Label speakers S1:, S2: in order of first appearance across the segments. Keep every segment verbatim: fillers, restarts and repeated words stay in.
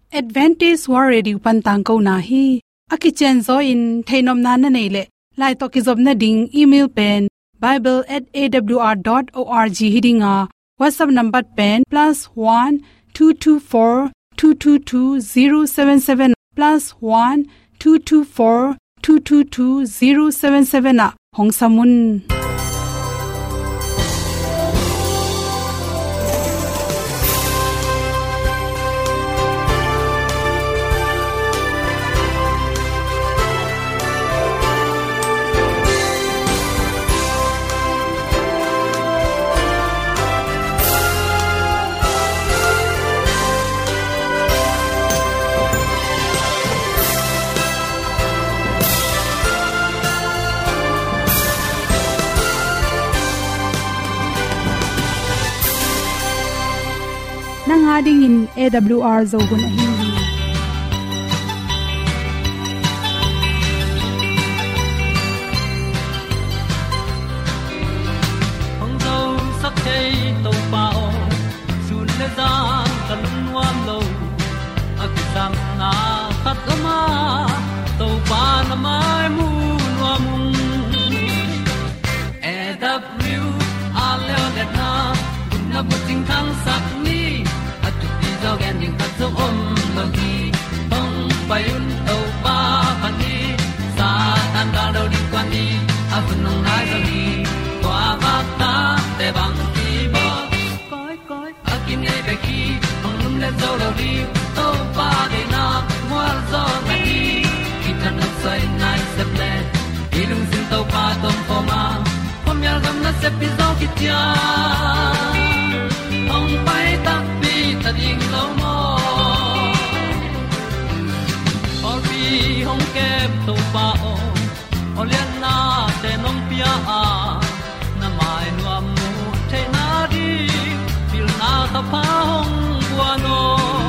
S1: Advantage World Pantang ko na hi akichen zo in thainom na na nei le lai to ki job na ding email pen bible at a w r dot org hidinga WhatsApp number pen plus one two two four two two two zero seven seven plus one two two four two two two zero seven seven a hong samun ding in A W R zo gun hi
S2: hong zo sak chei to pao sun le za kan nuam lo akisam na khat ma to pa na mai mu nuam A W R le le na na bu ting thang sak ni dog ending cut so om lo gi hong pai un to pa pan ni sa tan da do di kwan ni a bu nong nai lo gi kwa ba ta te bang ki bo koi koi a kim nei be ki hong lum le zo lo di to pa de na mo zo na ni ki tan no sai nai se ple i lung sin to pa tom ko ma pom yal gam na se pi zo ki tia hong pai ta ta ding lo mo or bi hong kem to pa o olian na te nong pia a na mai nu amu te na di bil na ta pa hong bua no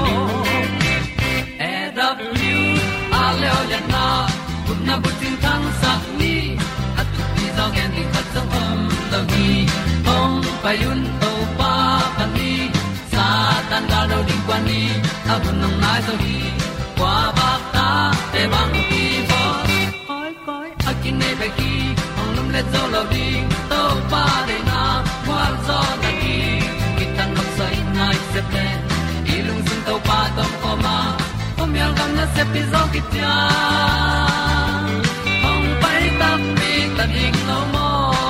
S2: E W a le olian na kun na bu tin thang sak ni at ti zo gen di khat zo om lo gi hong pa yun to pa pa ni tan ga lo ding kwan ni a bu nong nai so hi kwa ba ta te bang ki bo koi koi a kin nei be ki ong lum le zo lo ding to pa de na kwa zo na ki ki tan nok sai nai se ple i lung sun to pa tom ko ma pom yal gam na se pi zo ki tia ong pai ta mi ta ding lo mo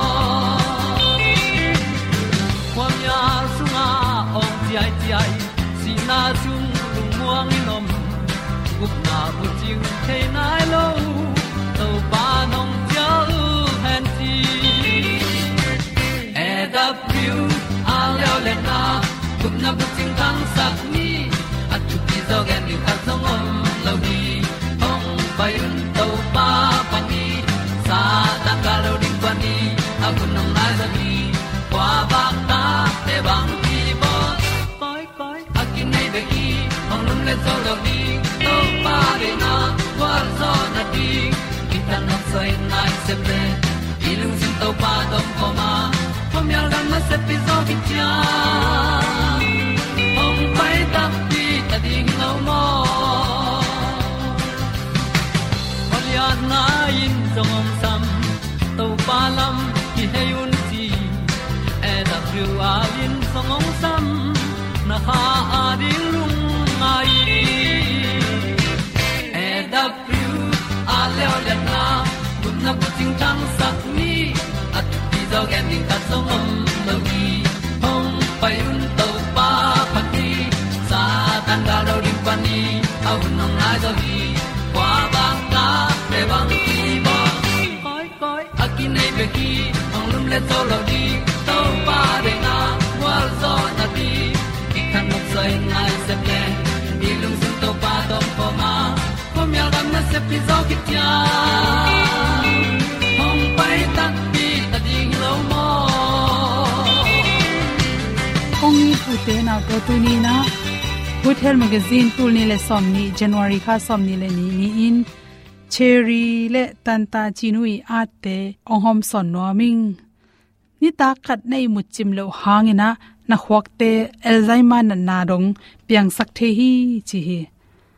S2: kwa ya su na ong ti ai ti ai si na chung lung muang ni nom gup na bu ting the nai lo to pa nong pia u han ti E W a le le na gup na bu ting kang sak ni at tu pi zo gen ni khat song om lo ni ong pai un to pa pa ni sa ta ka lo ding pa ni a bu nong nai za ni kwa ba ta te bang ki bo koi koi a kin nei be ki ong lum le zo lo ni to pa de na kwa zo na ti ki ta no sai nai se ple i lung sin to pa dom ko ma pom yal gam na se pi zo ki tia ong pai ta pi ta ding lo mo olian na in zong om sam to pa lam ki hay un ti E W R in song ong sam na ha a ding lung ai E W R le le na kun na bu ting tang sak ni at ti zo gen ding ta song om lo gi hong pai un to pa pa ti sa tan da do ding pa ni au nong ai zo gi kwa ba ta pe bang ki bo koi koi a kin nei be ki ong lum le zo lo di to pa de na wa zo na ti ki kan nok sai nai se ple ni lung sun to pa dom po ma pom yal gam na se pi zo ki tia hong pai ta pi ta ding lo mo
S1: ong ni pu te na to tu ni na Good Health Magazine tul ni le som ni January kha som ni le ni ni in cherry le tanta chinui ate ong hom son no ming ni ta khat nei mu chim lo hangina na khwak te Alzheimer na na dong piang sak the hi chi hi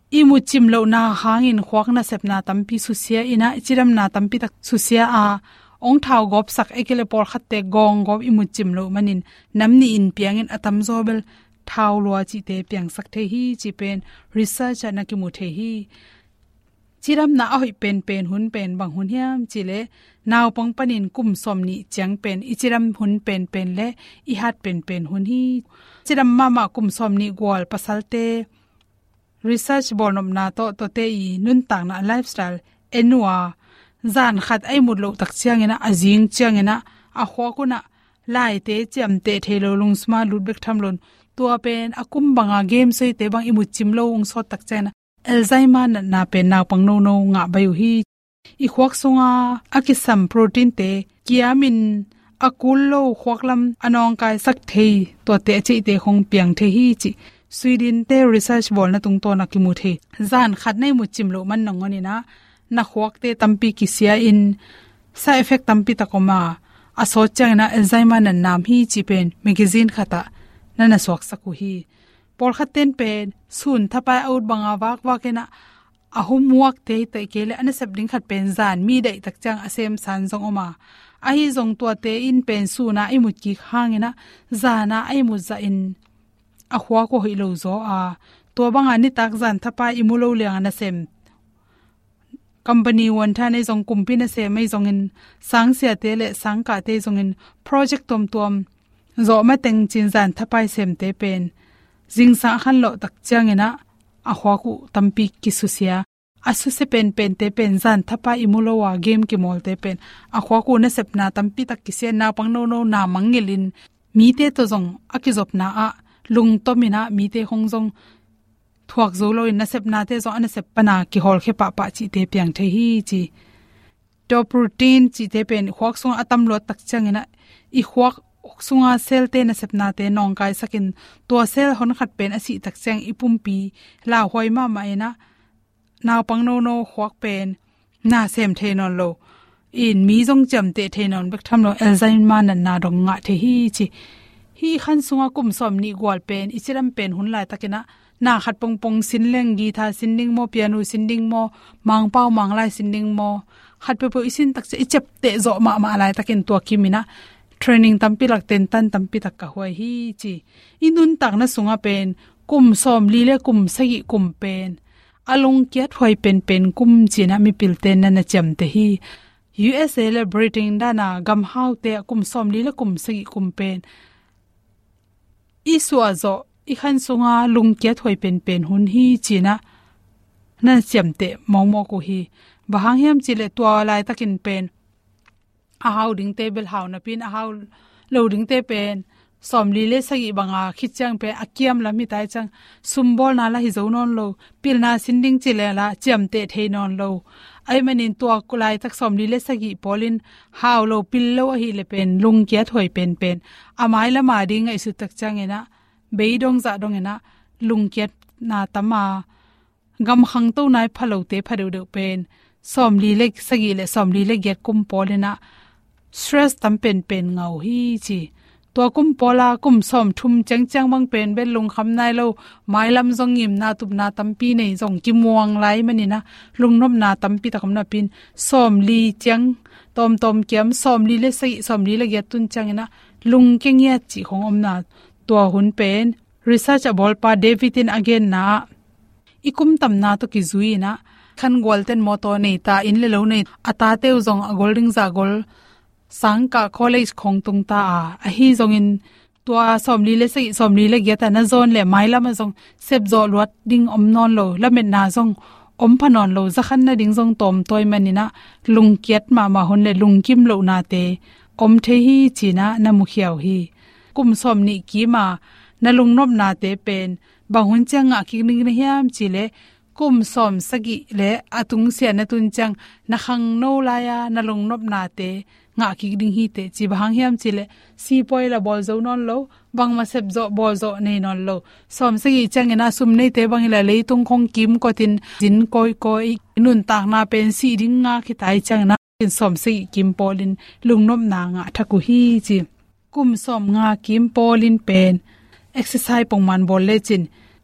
S1: imu chimlo na hangin khwak na sepna tampi susia ina chiram na tampi tak susia a ong thau gop sak ekele por khatte gong gop imu chimlo manin namni in piangin atam zobel thau lua chi te piang sak the hi chi pen research na ki mu the hi chiram na ahoi pen pen hun pen bang hun hiam chile naw pang panin kum somni chang pen ichiram hun pen pen le i hat pen pen hun hi chiram mama kum somni gwal pasalte research bornom na to to te i nun tang na lifestyle enwa zan khat ai mut lo tak chiang ina azing chiang ina a khwa kuna lai te cham te thelo lung sma lut bek tham lon tua pen akum banga game sei te bang imu chimlo ung so tak chena alzheimer na na pen na pang no no nga bayu hi i khwak songa akisam protein te kiamin akullo khwaklam anong kai sak thei to te chi te khong piang the hi chi sweden te research bol na tung to na ki mu the zan khat nei mu chimlo man nongoni na na khwak te tampi ki sia in side effect tampi takoma aso changna alzheimer na nam hi chi pen magazine khata nana sok saku hi por khaten pen sun thapa out banga wak wakena ahum muak te te kele ana sabding khat pen zan mi dai tak chang asem san jong oma ahi jong to te in pen suna imut ki khangena zana aimu za in a khwa ko hilo zo a to banga ni tak zan thapa imulo leang na sem company one tha nei jong kumpi na se mai jong in sang sia te le sang ka te jong in project tom tom zo ma teng chin zan thapai sem te pen jing sa khan lo tak changena a khwa ku tampi ki susia asu se pen pen te pen zan thapa imulo wa game ki mol te pen a khwa ku na sepna tampi tak ki se na pang no no na mangelin mi te to jong akizop na a lung to mina mi te hong jong thuak zo lo in na sepna te zo an sep pana ki hol khe pa pa chi te piang the hi chi to protein chi te pen khwak song atam lo tak changena i khwak sunga sel te na sepna te nong kai sakin to sel hon khat pen asi tak chang ipumpi la hoi ma ma ena naw pang no no khwak pen na sem the non lo in mi jong cham te the non bek tham lo alzheimer na na dong nga the hi chi hi khan sunga kum som ni gwal pen ichiram pen hun lai takena na khat pong pong sin leng gi tha sin ding mo piano sin ding mo mang pau mang lai sin ding mo khat pe po isin tak che ichep te zo ma ma lai takin to kimina training tampi lak ten tan tampi tak ka hoi hi chi inun tak na sunga pen kum som li le kum sagi kum pen along kiat hoi pen pen kum china mi pil ten na na cham te hi U S A le Britain dana gam how te kum som li le kum sagi kum pen iswa zo i khan sunga lung kiat hoi pen pen hun hi china na cham te mongmo ko hi bahang hiam chile twa lai takin pen a how ding table how na pin a how loading te pen somli le sagi banga khichang pe akiam la mi tai chang sumbol na la hi zo non lo pilna sinding chile la chamte thei non lo ai manin to kulai tak somli le sagi polin how lo pillo hi le pen lung kya thoi pen pen amai la ma ding ai su tak chang ena beidong za dong ena lung kya na tama gam khang to nai phalo te phado de pen somli le sagi le somli le get kum polina stress tam pen pen ngau hi chi to kum pola kum som thum chang chang bang pen ben lung kham nai lo mailam zong im na tup na tampi nei zong ki muang lai mani na lung nom na tampi takam na pin som li chang tom tom kiam som li le sai som li le ge tun chang na lung keng ya chi khong om na to hun pen research abol pa david in again na ikum tam na to ki zui na khan golden moto nei ta in le lo nei ata teu zong a golding za gol sangka college khong tung ta a hi zong in tua somli le sei somli le ge ta na zone le maila ma zong sep zo lot ding om non lo la men na zong om phanon lo za khan na ding zong tom toy manina lung kiat ma ma hon le lung kim lo na te om the hi china na mu khiaw hi kum som ni ki ma na lung nop na te pen ba hun changa ki ning na hiam chile kum som sagi le atung sia na tun chang na khang no la ya na lung nop na te nga ki ding hi te chi bang hiam chile si poila bol zo non lo bang ma sep zo bol zo nei non lo som sagi chang ena sum nei te bang la lei tung khong kim ko tin jin koi koi nun tak na pen si ding nga ki tai chang na in som sagi kim polin lung nop na nga thaku hi chi kum som nga kim polin pen exercise pong man bol le chin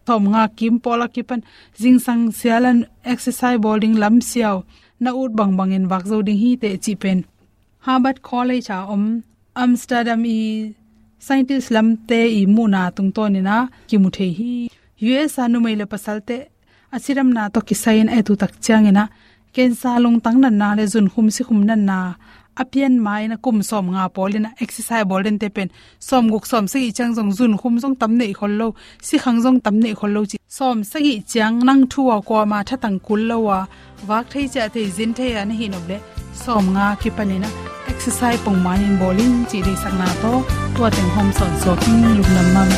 S1: thom nga kim pola kipan jing sang sialan exercise bowling lam siao na ut bang bang in wak zo ding hi te chi pen Harvard College a om Amsterdam i scientist lam te i muna tung to ni na ki mu the hi U S anu mai le pasalte achiram na to kisain e tu tak changena kensa long tang nan na le jun khum si khum nan na apian mai na kum som nga polina exercise bolen te pen som guk som se chang jong jun khum jong tam nei khollo si khang jong tam nei khollo chi som se gi chang nang thuwa ko ma tha tang kul lowa wak thei cha te jin thei an hi noble som nga ki panina exercise pong manin bowling chi de sakna to to teng hom son so king luk nam mam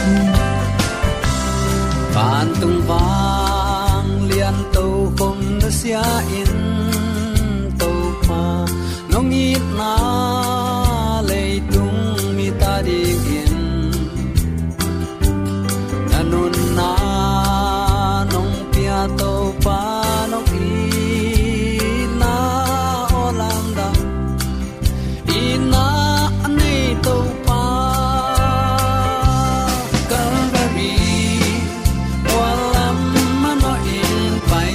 S2: ban tung wang lian to khom na sia in to pa nong it na le tung mi ta di in nanun na nong pia to pa nong i na olam da i na nei to pa Calvary walam mano in pai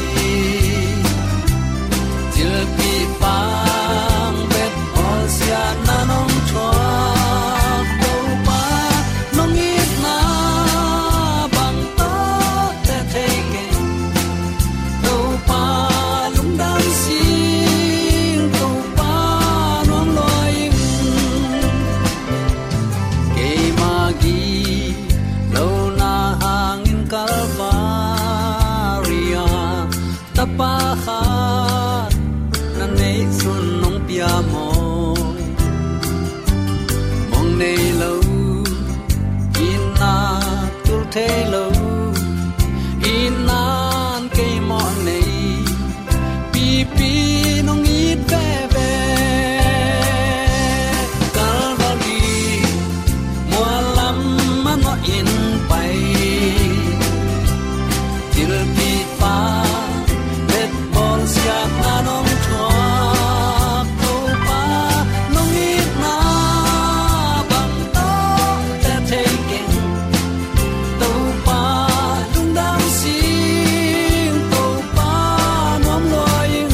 S2: til pi pang bet ol sia na nong chua to pa nong it na bang to te te ke to pa lung dang sing to pa nong loi ke ma gi lo na hang in Calvaria ta pa khat na nei sun nong pia mo mong nei lo in na tu te lo in nan ke mo nei pi pi nong it ve ve Calvary mo lam ma no in pai til pi pa let bol sia na nong chua to pa nong it na bang to te te ken to pa lung dang sing to pa nom loing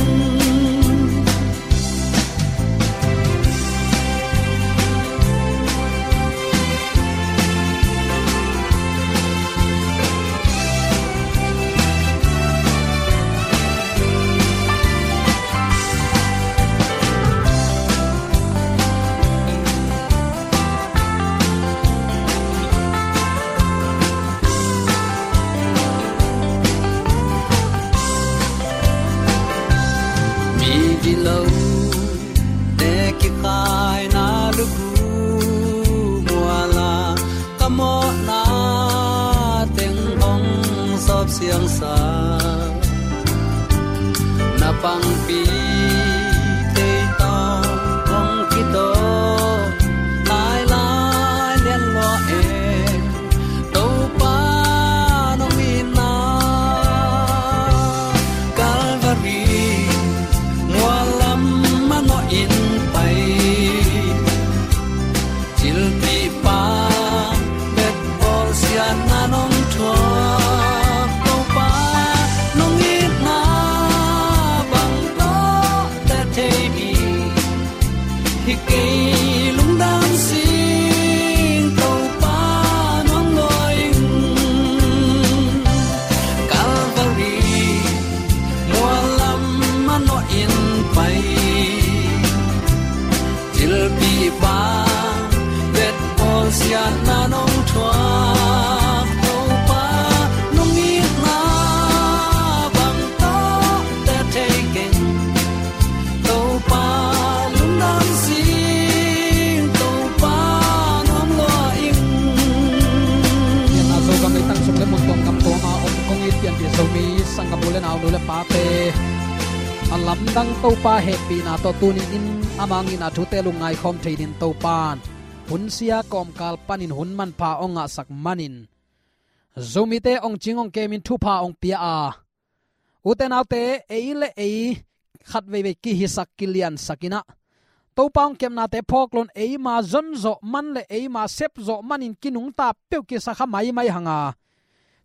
S2: mi di lo te ki khai na lu gu muala kamo na teng ong sop siang sa na pang pi te to ong ki to lai lai lian lo e to pa no mi na Calvary mualam mano in pai til pi pa bet bol sia na nong thua to pa nong it na bang to te te bi hi ke lung dang sing to pa nong loi Calvary mualam mano in pai til pi pa bet ol sia na nong thua to pa nong it na bang to te te ken to pa lung dang sing to pa nong lo ing
S3: na so kam le tang som le mon tong kam to ma om kong it pian pi so mi sang kam le na lu le pa te alam dang to pa happy na to tunin in amang in athu te lungai khom thein to pan hun sia kom kal panin hun man pa onga sak manin zomite ong chingong kemin thu pa ong pia a uten autte eile ei khat ve ve ki hi sak kilian sakina to paung kem na te phoklon ei ma zon zo man le ei ma sep zo manin kinung ta pe ki sa kha mai mai hanga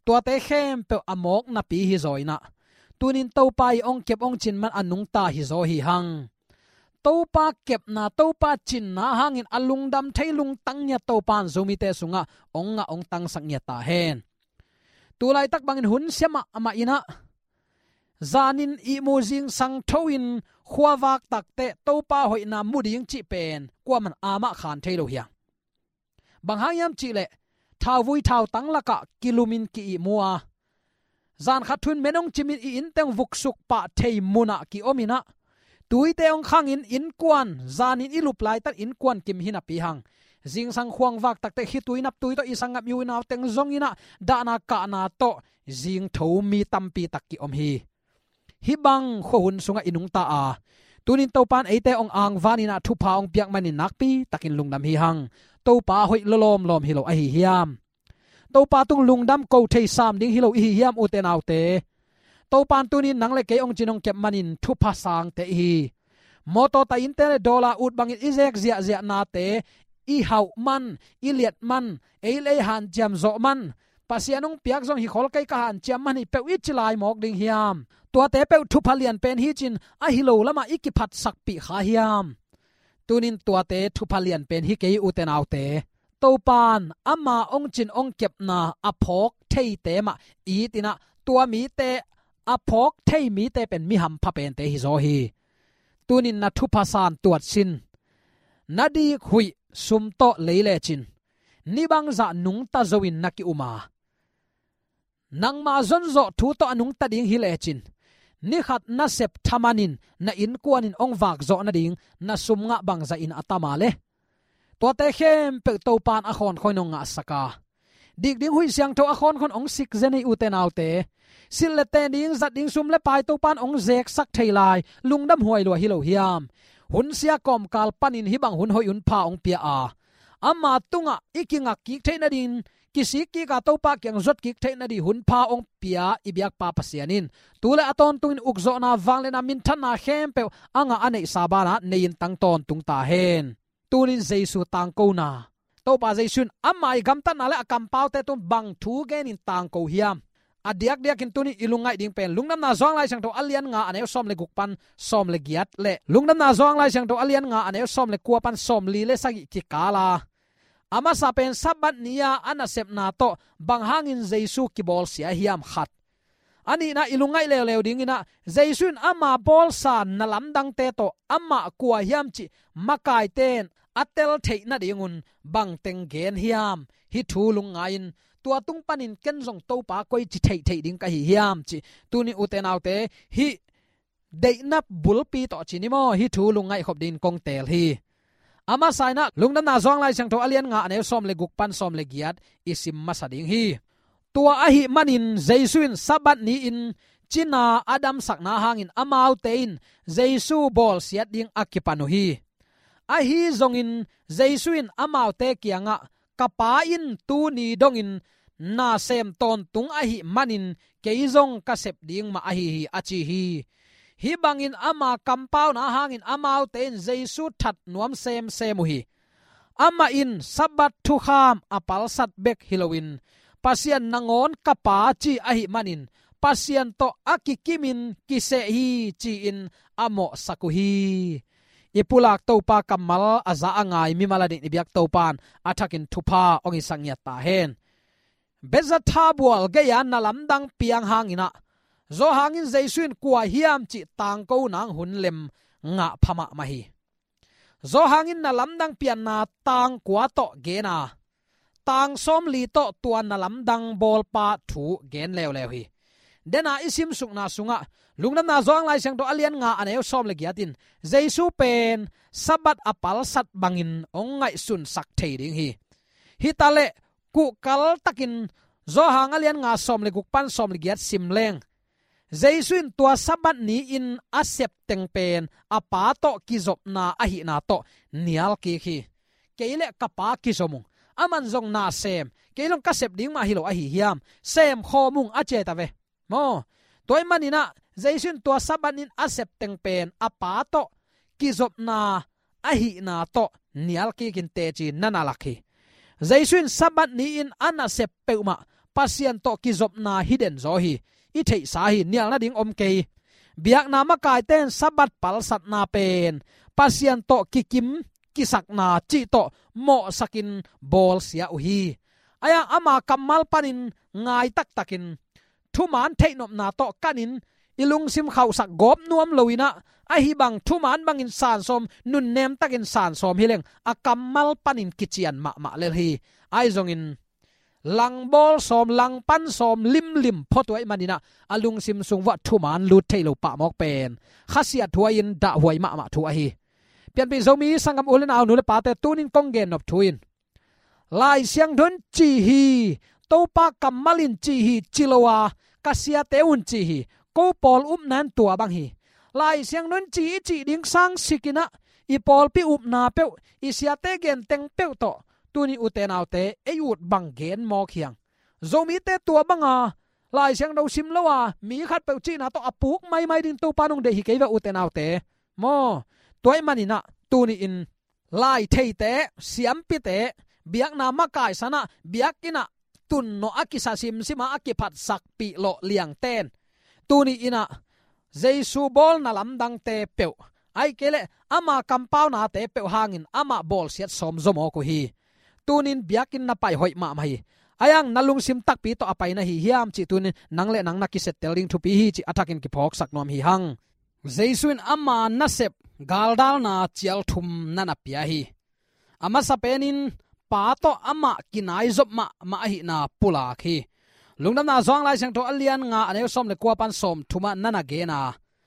S3: tua te khem pe amok na pi hi zoina tunin to pai ong kep ong chin man anung ta hi zo hi hang to pa kep na to pa chin na hangin alung dam thailung tangnya to pan zomi te sunga onga ong tang sangnya ta hen tulai tak bangin hun sema ama ina zanin i mo jing sang thoin khwawak takte to pa hoina muding chi pen kwaman ama khan thailo hiang banghayam chi le thawui thaw tanglaka kilumin ki i muwa zan khathun menong chimin i in teng vuksuk pa thei muna ki omina tuite ong khangin in kwan zanin ilup lai tat in kwan kim hina pi hang jing sang khuang wak takte hi tuinap tuito isangap yuina teng zongina dana ka na to jing thomi tampi takki om hi hi bang khohun sunga inung ta a tunin topan eite ong ang vanina thupa ong piak manin nakpi takin lungnam hi hang topa hoi lolom lom hilo a hi hiam topa tung lungdam ko thei sam ding hilo hi hiam uten autte topan tunin nangle ke ong chinong kep manin thupa sang te hi moto ta intel dola ut bangin izek zia zia na te i hau man i liat man eile han jam zo man pasianung piak zong hi khol kai ka han cham man hi pe wi chilai mok ding hiam tua te pe thu phalian pen hi chin a hi lo lama ikiphat sak pi kha hiam tunin tua te thu phalian pen hi ke uten autte topan ama ong chin ong kep na aphok thei te ma i tina tua mi te aphok thei mi te pen mi ham pha pen te hi zo hi tunin na thu phasan tuat sin nadi khui sum to leile chin ni bang za nung ta zoin naki uma nang ma zon zo thu to anung ta ding hi le chin ni khat na sep thamanin na in kuanin ong wak zo na ding na sum nga bang za in atama le to te khem pe to pan a khon khoinong nga saka dik ding hui siang tho a khon khon ong sik zeni uten autte sil le te ding zat ding sum le pai to pan ong zek sak thailai lungdam huai lo hi lo hiam hun sia kom kal panin hi bang hun hoi un pha ong pia a ama tunga ikinga ki theina din kisi ki ka to pa kyang zot ki theina di hun pha ong pia ibyak pa pasianin tule aton tuin ukzo na wangle na min than na khem pe anga ane sabana nein tang ton tung ta hen tunin jesu tang ko na to pa jaisun amai gam tan ala akam pau te tum bang thu gen in tang ko hiam adiak diak in tuni ilungai ding pen lungnam na zong lai sang to alian nga ane som le gukpan som le giat le lungnam na zong lai sang to alian nga ane som le kuapan som li le sagi ki kala ama sapen sabat nia anasep na to banghangin jesu ki bol sia hiam khat ani na ilungai lew lew ding ina jaisun ama bol san na lamdang te to ama kwa hiam chi makai ten atel theina dingun bang teng gen hiam hi thu lungain tua tung panin ken jong to pa koi chi thei thei ding ka hi hiam chi tuni uten autte hi deinap bulpi to chinimo hi thu lungai khop din kong tel hi ama saina lungnam na zong lai sang tho alian nga ane som le gukpan som le giat isim masading hi tua a hi manin jaisun sabat ni in china adam sakna hangin amau tein jaisu bol siat ding akipanu hi a hi zongin jaisuin amau te kianga kapa in tu ni dongin na sem ton tung a hi manin keizong kasep ding ma a hi hi achi hi hi bangin ama kampau na hangin amau ten jesu that nuam sem semu hi ama in sabat thu kham apal sat bek hilowin pasian nangon kapa chi a hi manin pasian to akikimin kise hi chi in amo sakuhi ipulak topa kamal aza angai mi maladin ibyak topan athakin thupa ongi sangya ta hen beza thabual ge yan na lamdang piang hangina zo hangin jaisun kwa hiam chi tang ko nang hun lem nga phama mahi zo hangin na lamdang pian na tang kwa to gena tang som li to tuan na lamdang bol pa thu gen lew lew hi dena isim sukna sunga lungnam na zong lai sang to alian nga aneu som le giatin jaisu pen sabat apal sat bangin ongai sun sak thei ding hi hi tale ku kal takin zo hang alian nga som le gukpan som le giat simleng jaisun tua sabat ni in asep teng pen apa to kizop na ahi na to nial ki khi keile kapa kizomung aman zong na sem keilong kasep ding ma hilo ahi hiam sem khomung ache ta ve mo toy manina jaisun tua sabanin asep teng pen apa to kizop na ahi na to nial ki kin te chi nana lakhi jaisun sabat ni in anasep peuma pasien to ki zop na hidden zo hi i thei sa hi nial na ding om ke biak na ma kai ten sabat pal sat na pen pasien to ki kim ki sak na chi to mo sakin bol sia u hi aya ama kamal panin ngai tak takin thuman theinop na to kanin ilung sim khau sak gop nuam loina a hi bang thuman bangin san som nun nem takin san som hileng akamal panin kichian ma ma le hi ai zongin lang bol som lang pan som lim lim photoi manina alung sim sungwa thuman lut thailo pa mok pen khasia thuain da huai ma ma thu a hi pian pi zomi sangam ulen aw nu le pa te tunin konggen nop thuin lai siang dhon chi hi topa kamalin chi hi chilowa kasia teun chi hi ko pol um nan tua bang hi lai siang dhon chi chi ding sang sikina i pol pi up na pe i sia te gen teng pe to tuni uten autte eyut bang gen mo khiang zomi te tua banga lai siang do sim lowa mi khat pe chi na to apuk mai mai ding to panung de hi ke wa uten autte mo toy manina tuni in lai thei te siam pi te biak na ma kai sana biak ina tun no akisa sim sima akiphat sak pi lo liang ten tuni ina jesu bol na lam dang te pe ai kele ama kampau na te pe hangin ama bol siat som zomo ko hi tunin biakin na pai hoi ma mai ayang nalung sim tak pi to apai na hi hiam chi tunin nangle nang na ki set telling thu pi hi chi atakin ki phok sak nom hi hang jesuin ama na sep galdal na chial thum nana pia hi ama sapenin pa to ama kinai zop ma ma hi na pula khi lungnam na zong lai sang to alian nga ane som le kwa pan som thuma nana ge na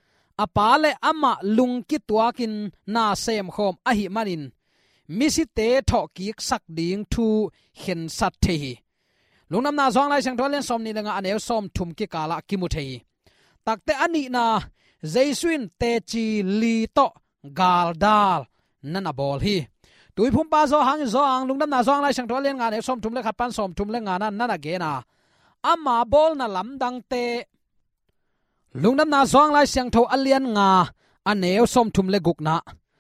S3: apale ama lungki tuakin na sem khom a hi manin misi te tho ki sak ding thu hen sat the hi lungnam na zong lai sang to alian som ni lenga ane som thum ki kala ki mu the hi takte ani na jesuin te chi li to gal dal nana bol hi tui phum pa zo hang zo ang lungnam na zong lai sang to alian nga ane som thum le khat pan som thum le nga na nana ge na ama bol na lam dang te lungnam na zong lai siang tho alian nga aneu som thum le guk na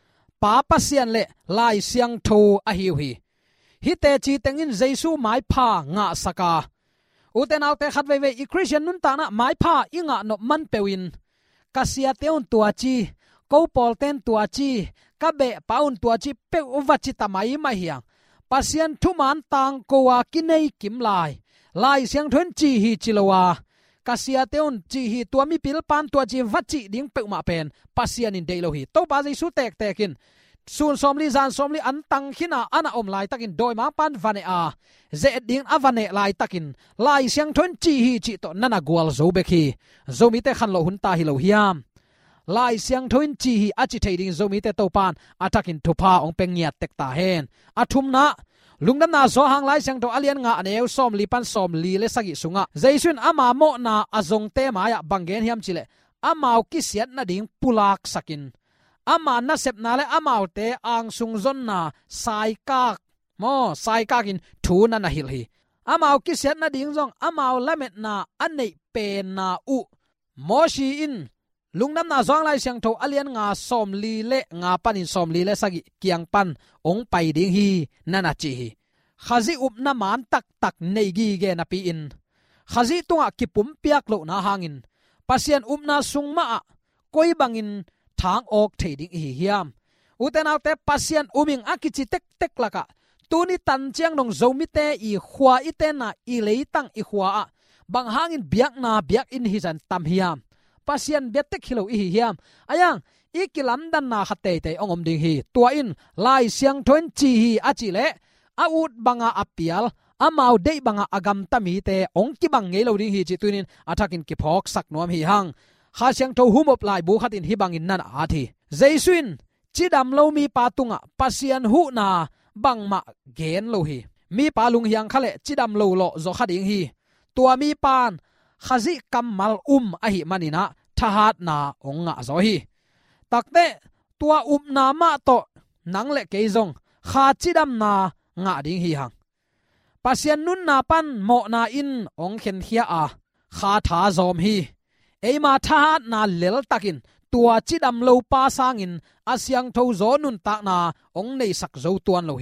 S3: pa pasian le lai siang tho a hiu hi hi te chi tengin jesu mai pha nga saka uten autte khat ve ve i christian nun ta na mai pha inga no man pewin kasia teun tua chi ko pol ten tua chi ka be paun tua chi pe uvachi tamai ma hiang pasian thuman tang ko wa kinai kim lai lai siang thon chi hi chilowa kasia teun chi hi tua mi pil pan tua chi vachi ding pe ma pen pasian in deilo hi to ba jesu tek tekin sun somli zan somli an tang khina ana om lai takin doi ma pan vane a ze ding avane lai takin lai siang thon chi hi chi to nana gwal zo bekhi zomi te khan lo hun ta hi lo hiam lai siang thon chi hi achi thading zomi te to pan atakin thupa ong pengya tek ta hen athum na lungnam na zo hang lai siang to alian nga aneu som li pan som li le sagi sunga jaisun ama mo na azong te maya bangen hiam chile amau ki siat na ding pulak sakin ama na sep na le amau te ang sung zon na sai kak mo sai kakin thu na na hil hi amau ki siat na ding jong amau lamet na anei pen na u mo shi in lungnam na zong lai siang tho alian nga som li le nga panin som li le sagi kiang pan ong pai ding hi nana chi hi khazi up na man tak tak nei gi ge na pi in khazi tunga kipum piak lo na hangin pasian up na sung ma koi bangin thang ok thading hi hiam uten autte pasian uming akichi tek tek laka tuni tan chiang nong zomi te i khwa itena i leitang i khwa bang hangin biak na biak in hi jan tam hiam pasian betek hilo hi hiam ayang ikilam dan na khate te ongom ding hi tua in lai siang thon chi hi achi le a ut banga apial amau dei banga agam tami te ong ki bang ngei lo ding hi chi tunin athakin ki phok sak nom hi hang kha siang tho humop lai bu khatin hi bangin nan a thi jesuin chidam lo mi patunga pasian hu na bangma gen lo hi mi palung hiang khale chidam lo lo zo khading hi tua mi pan khazi kamal um a hi manina thahat na onga zo hi takte tua um na ma to nang le ke zong kha chidam na nga ding hi hang pasian nun na pan mo na in ong khen hia a kha tha zom hi eima thahat na lel takin tua chidam lo pa sangin asyang tho zo nun ta na ong nei sak zo tuan lo hi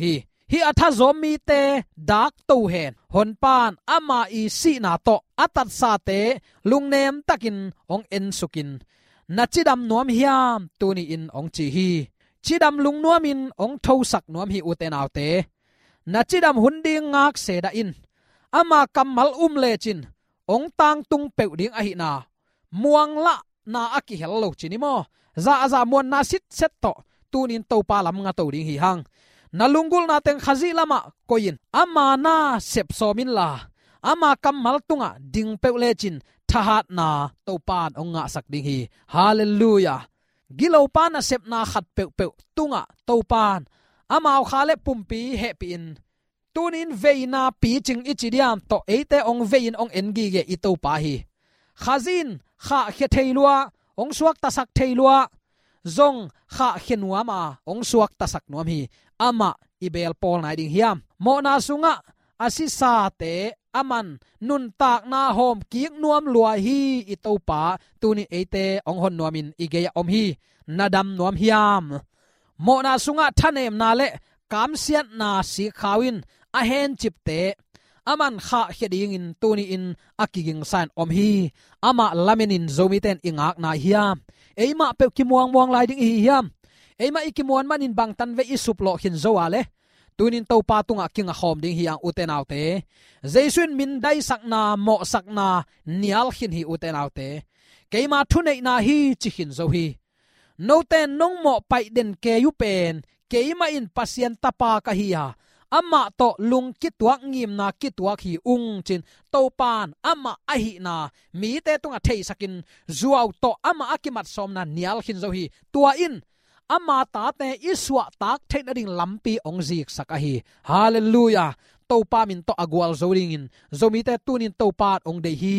S3: hi atha zomi te dak to hen hon pan ama i si na to atat sa te lungnem takin ong en sukin na chidam nuam hiam tuni in ong chi hi chidam lung nuam in ong tho sak nuam hi uten autte na chidam hunding ngak se da in ama kamal um le chin ong tang tung pe ding a hi na muang la na aki hello chini mo za za mon na sit set to tunin to pa lam nga to ding hi hang nalungul na teng khazi lama koin ama na sep somin la ama kamal tunga ding pe le chin thahat na to pan ong nga sak ding hi hallelujah gilo pan na sep na khat pe pe tunga to pan ama khale pumpi happy in tunin veina pi ching ichidiam to eite ong vein ong engi ge ito pa hi khazin kha khe theilua ong suak ta sak theilua zong kha khenua ma ong suak ta sak nuam hi ama ibel pol nai ding hiam mo na sunga asisa te aman nun tak na hom kiek nuam lua hi ito pa tuni eite ong hon nuamin igeya om hi nadam nuam hiam mo na sunga thanem na le kam siat na si khawin a hen chip te aman kha heding in tuni in akiging san om hi ama lamenin zomiten ingak na hiam eima pe kimuang muang lai ding hi hiam eima ikimuan manin bangtan ve isuplo hin zoale tunin to pa tunga kinga khom ding hi ang uten autte jaisun min dai sakna mo sakna nial hin hi uten autte keima thunei na hi chi hin zo hi no ten nong mo pai den ke yu pen keima in pasien tapa ka hi ha ama to lung kitwak ngim na kitwak hi ung chin to pan ama a hi na mi te tunga thei sakin zuaw to ama akimat som na nial hin zo hi tua in ama ta te iswa tak thein ading lampi ong zik sakahi hallelujah to pa min to agwal zoring in zomi te tunin to pat ong de hi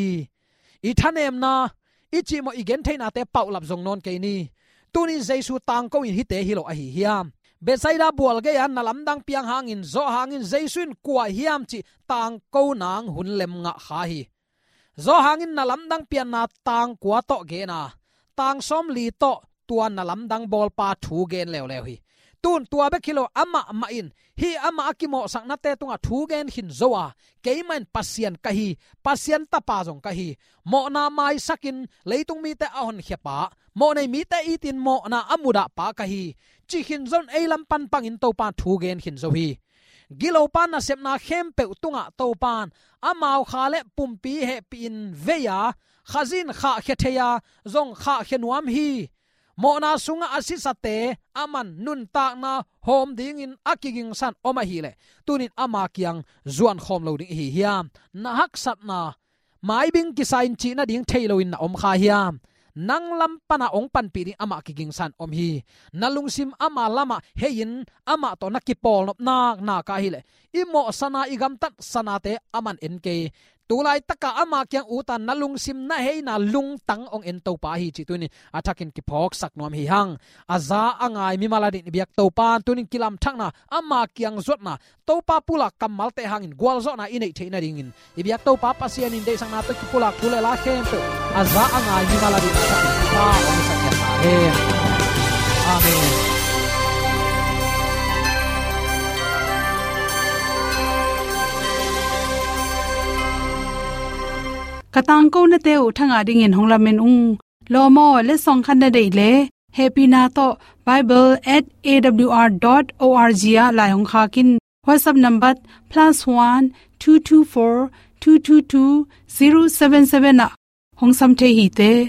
S3: i thanem na ichi mo igen theina te paulap zong non ke ni tunin jesu tang ko in hi te hi lo a hi hiam besaida bual ge an nalam dang piang hangin zo hangin jaisun kwa hiam chi tang ko nang hun lem nga kha hi zo hangin nalam dang pian na tang kwa to ge na tang som li to tuan nalam dang bol pa thu gen lew lew hi tun tua be kilo ama ma in hi ama akimo sakna te tunga thu gen hin zoa keiman pasien ka hi pasien ta pa jong ka hi mo na mai sakin leitung mi te ahon khepa mo nei mi te itin mo na amuda pa ka hi chi hin zon eilam pan pang in to pan thu gen hin zo hi gilo pan na sep na khem pe tunga to pan amau khale pumpi he pin veya khazin kha khetheya zong kha khenuam hi mo na sunga asisate aman nun tak na hom ding in akiging san oma hi le tunin ama kyang zuan khom lo ding hi hiam na hak sat na mai bing ki sain chi na ding thailo in na om kha hiam nang lam pana ong pan pi ding ama kiging san om hi nalung sim ama lama hein ama to nakipol nop nak na ka hi le imo sana igam tat sanate aman nk tulai taka ama kyang utan nalung sim na hey na lung tang ong en to pa hi chi tunin athakin ki phok sak nom hi hang aza angai mi maladi biak to pan tunin kilam thakna ama kyang zot na to pa pula kamal te hangin gwal zo na inei theina ringin ibiak to pa pasian in de sang na to ki pula thule la khem to aza angai mi maladi athakin pa ong sak ya he amen
S1: katang ko na teu thanga ding in honglamen ung lomo le song khan na dei le happy na to bible at a w r dot org ya la hong kha kin whatsapp number plus one two two four two two two zero seven seven na hong sam the hi te